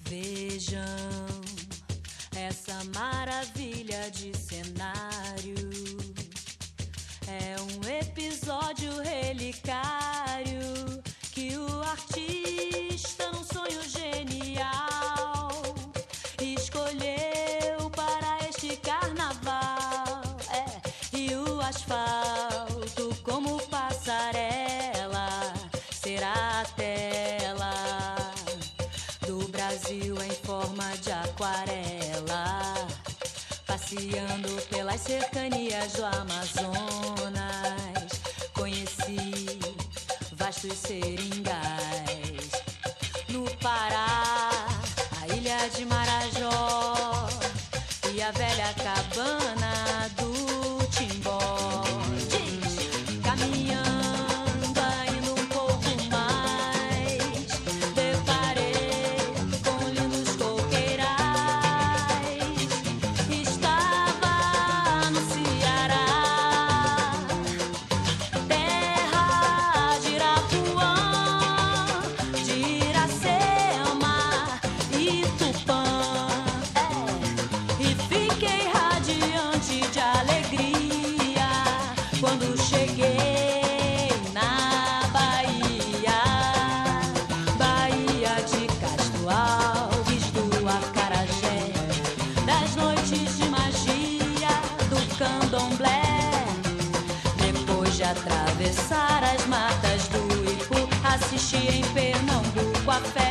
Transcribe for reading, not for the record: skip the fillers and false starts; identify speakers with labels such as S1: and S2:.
S1: Vejam essa maravilha de cenário. É um episódio relicário que o artista, num sonho genial, escolheu para este carnaval. E o asfalto como passarela será a tela do Brasil em forma de aquarela, passeando pelas cercanias do Amazonas. Conheci vastos seringais. No Pará, a ilha de Marajó e a velha cabana do Timbó. Caminhando ainda um pouco mais, deparei com lindos coqueirais. Estava no Ceará, terra de Irapuã, de Iracema e Tupã. E fiquei radiante de alegria quando cheguei na Bahia. Bahia de Castro Alves, do Acarajé, das noites de magia do candomblé. Depois de atravessar as matas do Ipu, assisti em Pernambuco a festa